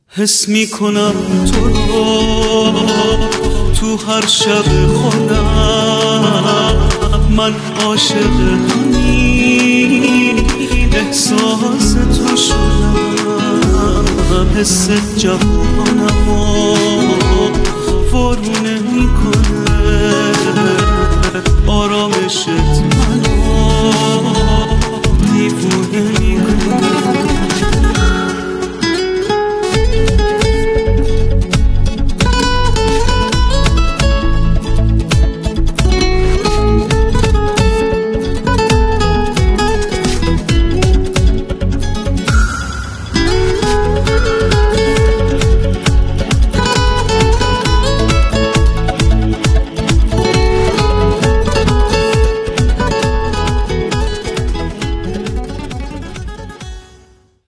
حس میکنم تو رو تو هر شب خودم، من عاشق همین احساس تو شدم. حس جوانم وارونه میکنه، آرامش